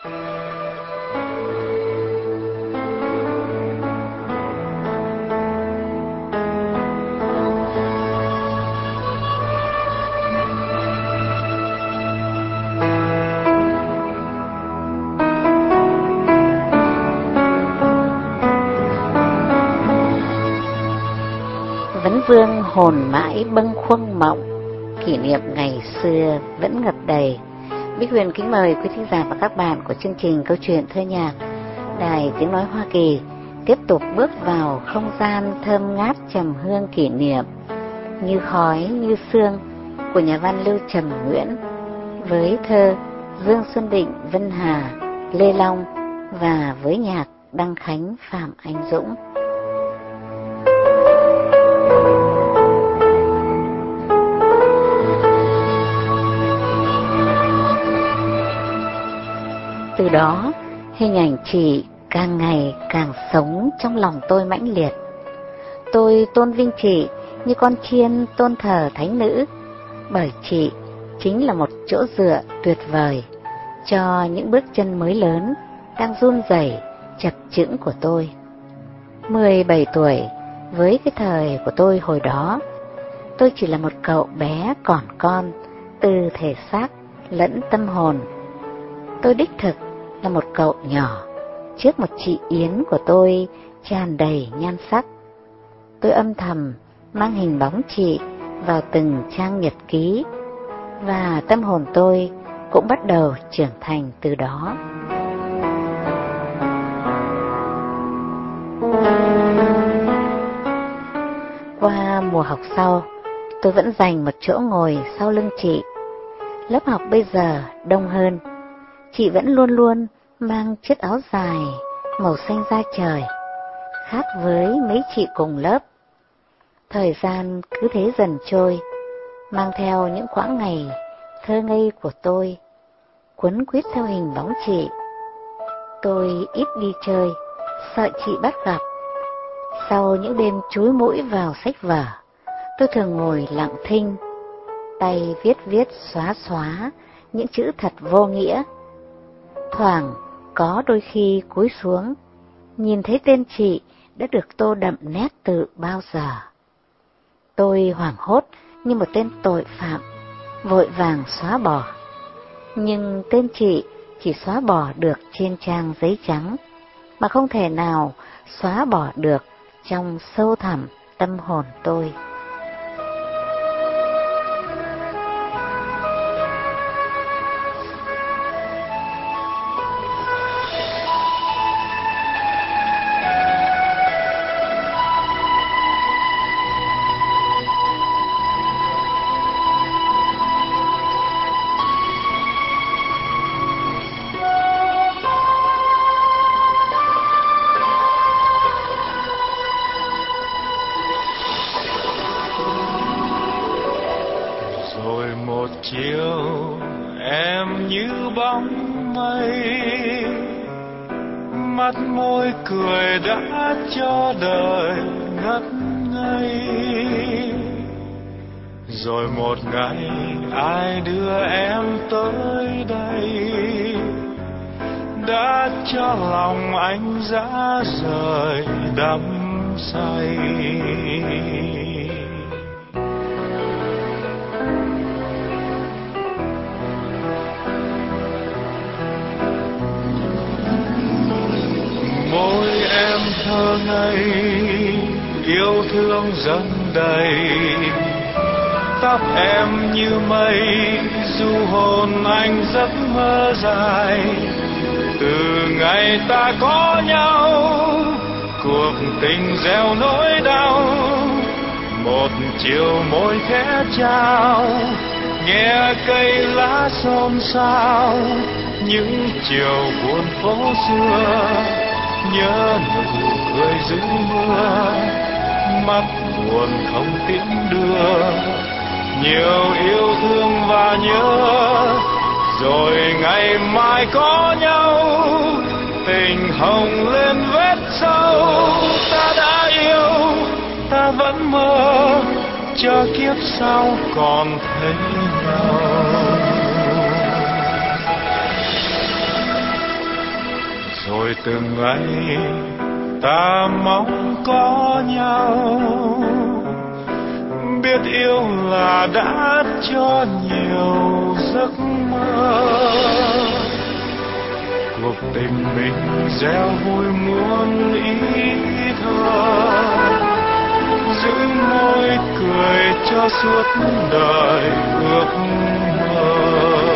Vấn vương hồn mãi bâng khuâng mộng, kỷ niệm ngày xưa vẫn ngập đầy. Bích Huyền kính mời quý thính giả và các bạn của chương trình Câu chuyện thơ nhạc Đài Tiếng Nói Hoa Kỳ tiếp tục bước vào không gian thơm ngát trầm hương kỷ niệm như khói như sương của nhà văn Lưu Trầm Nguyễn với thơ Dương Xuân Định, Vân Hà, Lê Long và với nhạc Đăng Khánh, Phạm Anh Dũng. Từ đó, hình ảnh chị càng ngày càng sống trong lòng tôi mãnh liệt. Tôi tôn vinh chị như con chiên tôn thờ thánh nữ, bởi chị chính là một chỗ dựa tuyệt vời cho những bước chân mới lớn đang run rẩy chập chững của tôi. 17 tuổi, với cái thời của tôi hồi đó, tôi chỉ là một cậu bé còn con từ thể xác lẫn tâm hồn. Tôi đích thực là một cậu nhỏ trước một chị Yến của tôi tràn đầy nhan sắc. Tôi âm thầm mang hình bóng chị vào từng trang nhật ký, và tâm hồn tôi cũng bắt đầu trưởng thành từ đó. Qua mùa học sau, tôi vẫn dành một chỗ ngồi sau lưng chị. Lớp học bây giờ đông hơn. Chị vẫn luôn luôn mang chiếc áo dài màu xanh da trời, khác với mấy chị cùng lớp. Thời gian cứ thế dần trôi, mang theo những quãng ngày thơ ngây của tôi, quấn quýt theo hình bóng chị. Tôi ít đi chơi, sợ chị bắt gặp. Sau những đêm chúi mũi vào sách vở, tôi thường ngồi lặng thinh, tay viết xóa xóa những chữ thật vô nghĩa. Thoảng có đôi khi cúi xuống, nhìn thấy tên chị đã được tô đậm nét từ bao giờ. Tôi hoảng hốt như một tên tội phạm, vội vàng xóa bỏ. Nhưng tên chị chỉ xóa bỏ được trên trang giấy trắng, mà không thể nào xóa bỏ được trong sâu thẳm tâm hồn tôi. Chiều em như bóng mây, mắt môi cười đã cho đời ngất ngây. Rồi một ngày ai đưa em tới đây, đã cho lòng anh rã rời đắm say. Môi em thơ ngây, yêu thương dâng đầy. Tóc em như mây, du hồn anh giấc mơ dài. Từ ngày ta có nhau, cuộc tình gieo nỗi đau. Một chiều môi khẽ trao, nghe cây lá xôn xao. Những chiều buồn phố xưa, nhớ nụ cười dưới mưa, mắt buồn không tiễn đưa. Nhiều yêu thương và nhớ, rồi ngày mai có nhau. Tình hồng lên vết sâu, ta đã yêu, ta vẫn mơ, cho kiếp sau còn thấy nhau. từng ngày ta mong có nhau, biết yêu là đã cho nhiều giấc mơ. Cuộc tình mình gieo vui muôn ý thơ, giữ môi cười cho suốt đời ước mơ.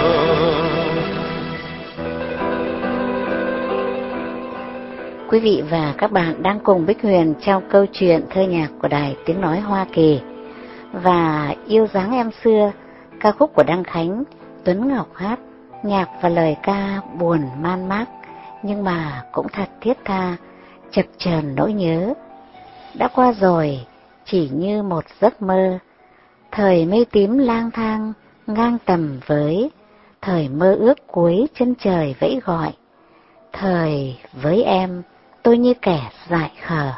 Quý vị và các bạn đang cùng Bích Huyền trong câu chuyện thơ nhạc của Đài Tiếng Nói Hoa Kỳ. Và Yêu Dáng Em Xưa, ca khúc của Đăng Khánh, Tuấn Ngọc hát, nhạc và lời ca buồn man mác, nhưng mà cũng thật thiết tha, chập chờn nỗi nhớ. Đã qua rồi, chỉ như một giấc mơ, thời mây tím lang thang, ngang tầm với, thời mơ ước cuối chân trời vẫy gọi, thời với em, tôi như kẻ dại khờ.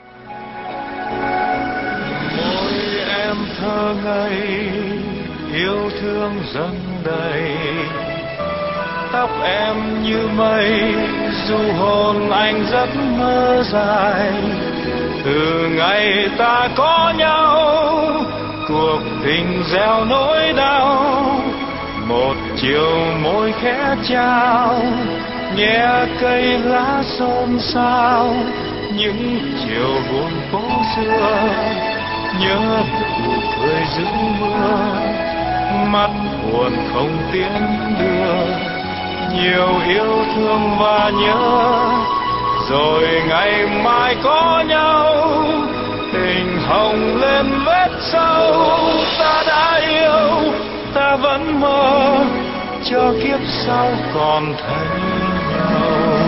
Môi em thơ ngây, yêu thương dâng đầy, tóc em như mây, du hồn anh giấc mơ dài. Từ ngày ta có nhau, cuộc tình gieo nỗi đau, một chiều môi khẽ trao, nghe cây lá xôn xao, những chiều buồn phố xưa, nhớ nụ cười giữ mưa, mắt buồn không tiễn đưa, nhiều yêu thương và nhớ, rồi ngày mai có nhau, tình hồng lên vết sâu. Ta đã yêu, ta vẫn mơ, cho kiếp sau còn thấy nhau.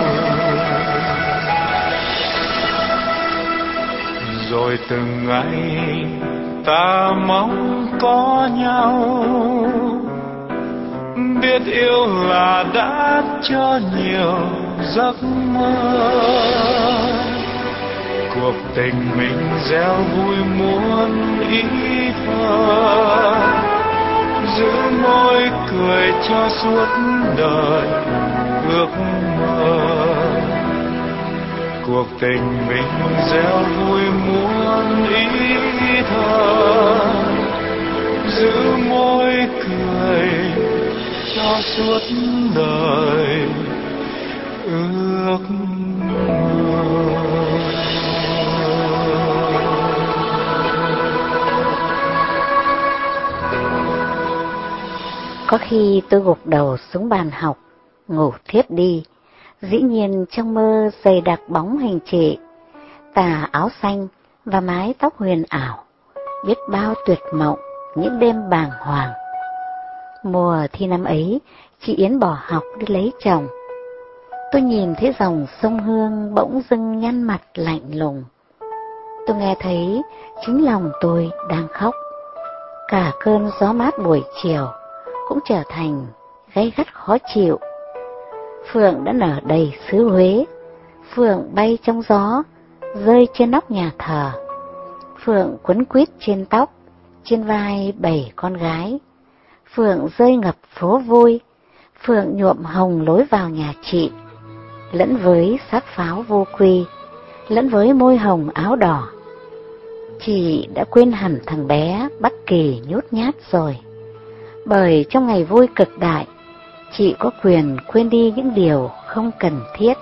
Rồi từng ngày ta mong có nhau, biết yêu là đã cho nhiều giấc mơ. Cuộc tình mình gieo vui muôn ý thơ, giữ môi cười cho suốt đời ước mơ. Cuộc tình mình gieo vui muôn ý thơ, giữ môi cười cho suốt đời ước mơ. Có khi tôi gục đầu xuống bàn học, ngủ thiếp đi. Dĩ nhiên trong mơ dày đặc bóng hình chị, tà áo xanh và mái tóc huyền ảo, biết bao tuyệt mộng những đêm bàng hoàng. Mùa thi năm ấy, chị Yến bỏ học đi lấy chồng. Tôi nhìn thấy dòng sông Hương bỗng dưng nhăn mặt lạnh lùng. Tôi nghe thấy chính lòng tôi đang khóc. Cả cơn gió mát buổi chiều cũng trở thành gay gắt khó chịu. Phượng đã nở đầy xứ Huế, phượng bay trong gió, rơi trên nóc nhà thờ. Phượng quấn quýt trên tóc, trên vai 7 con gái. Phượng rơi ngập phố vui, phượng nhuộm hồng lối vào nhà chị, lẫn với sát pháo vô quy, lẫn với môi hồng áo đỏ. Chị đã quên hẳn thằng bé Bắc Kỳ nhút nhát rồi. Bởi trong ngày vui cực đại, chị có quyền quên đi những điều không cần thiết.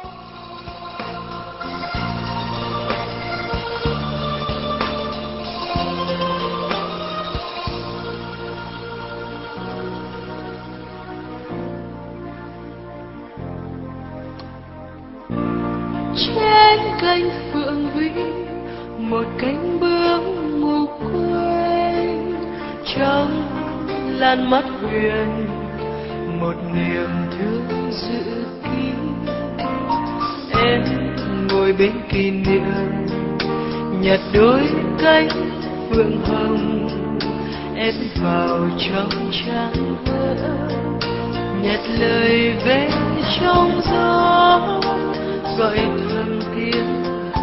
Trên cánh phượng vĩ, một cánh bướm ngủ quên, trong làn mắt huyền một niềm thương giữ kín. Em ngồi bên kỷ niệm, nhặt đôi cánh phượng hồng, ép vào trong trang vỡ, nhặt lời về trong gió, gọi thầm tiếng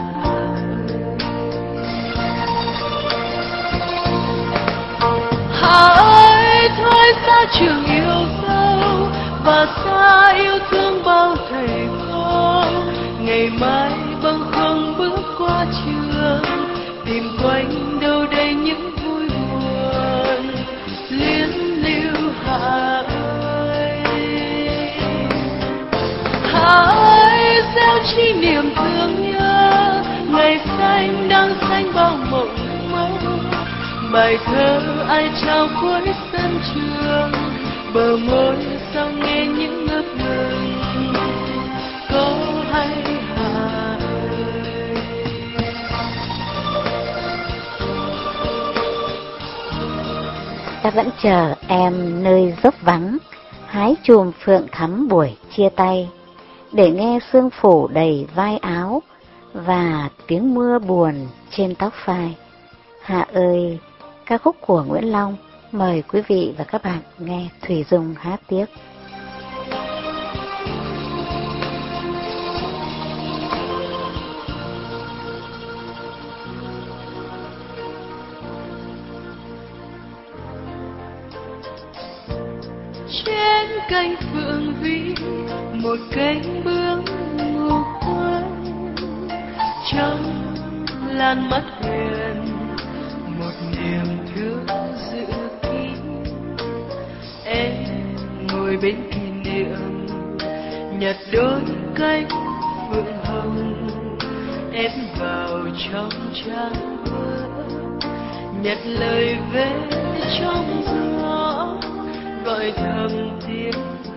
Hà ơi, thôi xa trường yêu dấu và xa yêu thương bao thầy cô. ngày mai bâng khuâng bước qua trường, tìm quanh đâu đây những vui buồn liên lưu. Hà ơi gieo chi niềm thương nhớ, ngày xanh đang xanh bao mộng mơ. Bài thơ ai trao cuối sân trường, bờ môi sao nghe những ngập ngừng. Có hay Hà ơi, ta vẫn chờ em nơi dốc vắng, hái chùm phượng thắm buổi chia tay, để nghe sương phủ đầy vai áo và tiếng mưa buồn trên tóc phai. Hà ơi, ca khúc của Nguyễn Long. Mời quý vị và các bạn nghe Thủy Dung hát tiếp. trên cánh phượng vĩ một cánh bướm ngủ quên, trong làn mắt huyền một niềm thương giữ kín. Em ngồi bên kỷ niệm nhặt đôi cánh phượng hồng, ép vào trong trang vỡ, nhặt lời về trong gió, gọi thầm tiếng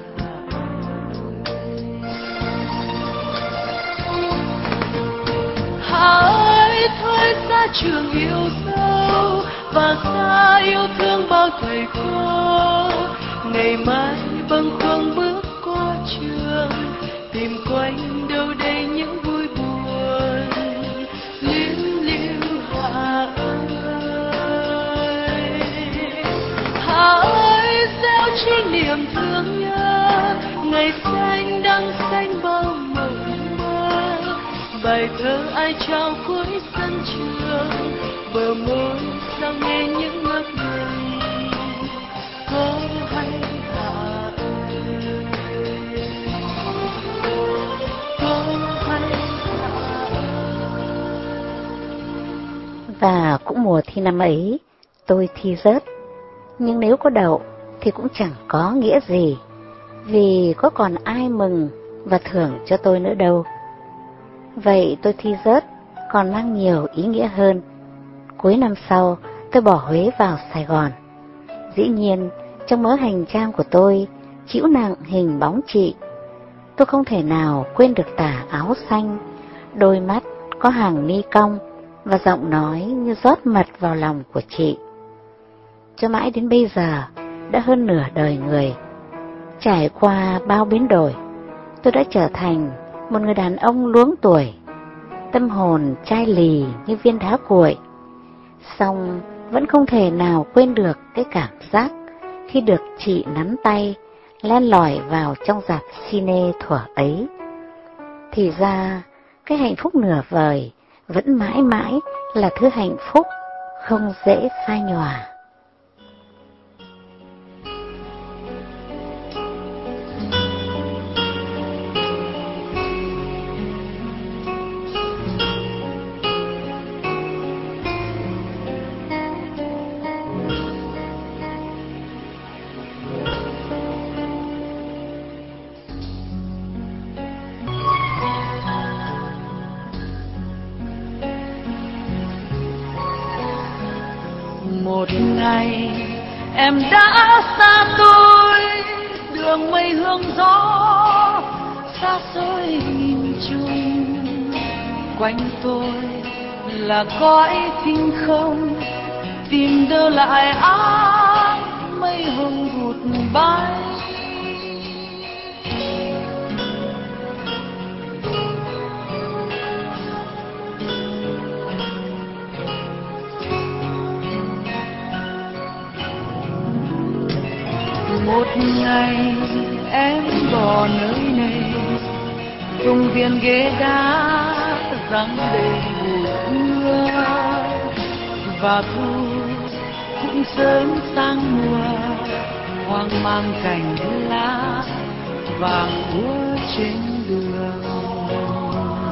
Hà ơi. Thôi xa trường yêu dấu và xa yêu thương bao thầy cô, ngày mai bâng khuâng bước qua trường, tìm quanh đâu đây những vui buồn liên lưu. Hà ơi, Hà ơi gieo chi niềm thương nhớ, ngày xanh đang xanh bao mộng mơ. Bài thơ ai trao cuối sân trường, bờ môi sao nghe những ngập ngừng. Có hay Hà ơi, có hay Hà ơi. Và cũng mùa thi năm ấy, tôi thi rớt. Nhưng nếu có đậu thì cũng chẳng có nghĩa gì, vì có còn ai mừng và thưởng cho tôi nữa đâu. Vậy tôi thi rớt còn mang nhiều ý nghĩa hơn. Cuối năm sau, tôi bỏ Huế vào Sài Gòn. Dĩ nhiên, trong mớ hành trang của tôi chịu nặng hình bóng chị. Tôi không thể nào quên được tà áo xanh, đôi mắt có hàng mi cong và giọng nói như rót mật vào lòng của chị. Cho mãi đến bây giờ, đã hơn nửa đời người, trải qua bao biến đổi, tôi đã trở thành một người đàn ông luống tuổi, tâm hồn chai lì như viên đá cuội. Song vẫn không thể nào quên được cái cảm giác khi được chị nắm tay len lỏi vào trong rạp cine thuở ấy. Thì ra cái hạnh phúc nửa vời vẫn mãi mãi là thứ hạnh phúc không dễ phai nhòa. Một ngày em đã xa tôi, đường mây hương gió xa xôi nghìn trùng. Quanh tôi là cõi thinh không, tìm đâu lại áng mây hồng vụt bay. Một ngày em bỏ nơi này, công viên ghế đá răng đầy bụi mưa, và thu cũng sớm sang mùa, hoang mang cành lá vàng úa trên đường.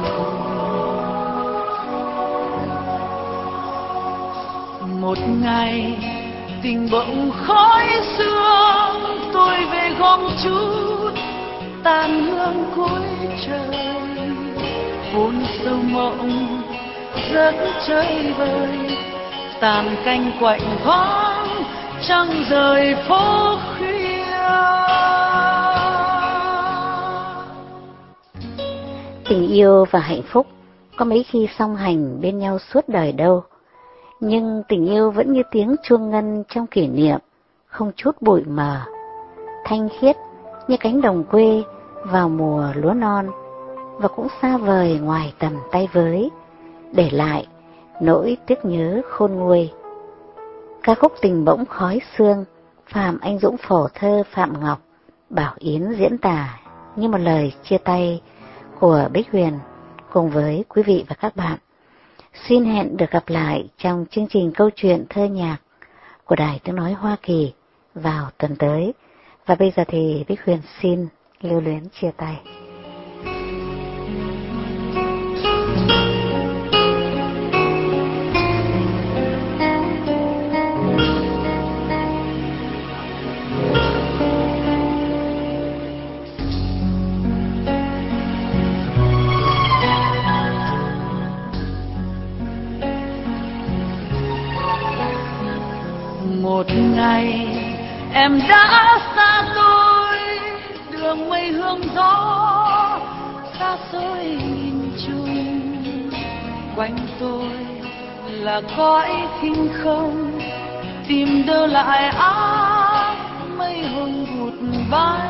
Một ngày tình bỗng khói sương, tôi về gom chút tàn hương cuối trời. Hôn sâu mộng giấc chơi vơi, tàn canh quạnh vắng trăng rời phố khuya. Tình yêu và hạnh phúc có mấy khi song hành bên nhau suốt đời đâu. Nhưng tình yêu vẫn như tiếng chuông ngân trong kỷ niệm, không chút bụi mờ, thanh khiết như cánh đồng quê vào mùa lúa non, và cũng xa vời ngoài tầm tay với, để lại nỗi tiếc nhớ khôn nguôi. Ca khúc Tình Bỗng Khói Sương, Phạm Anh Dũng phổ thơ Phạm Ngọc, Bảo Yến diễn tả như một lời chia tay của Bích Huyền cùng với quý vị và các bạn. Xin hẹn được gặp lại trong chương trình câu chuyện thơ nhạc của Đài Tiếng Nói Hoa Kỳ vào tuần tới. Và bây giờ thì Bích Huyền xin lưu luyến chia tay. Một ngày em đã xa tôi, đường mây hương gió xa xôi nhìn chung. Quanh tôi là cõi thinh không, tìm đâu lại áng mây hồng vụt bay.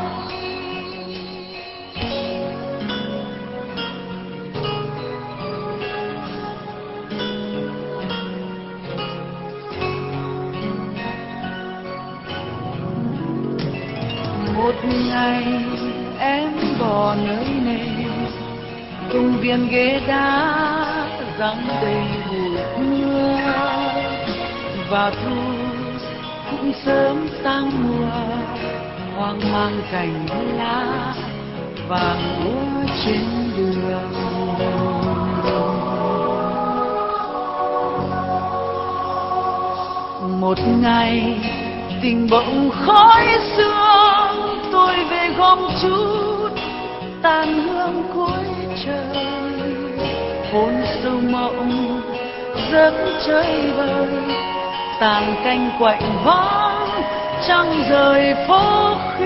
Một ngày em bỏ nơi này, công viên ghế đá răng đầy bụi mưa. Vào thu cũng sớm sang mùa, hoang mang cành lá vàng úa trên đường. Một ngày tình bỗng khói sương, tôi về gom chút tàn hương cuối trời. Hôn sâu mộng giấc chơi vơi, tàn canh quạnh vắng trăng rời phố khuya.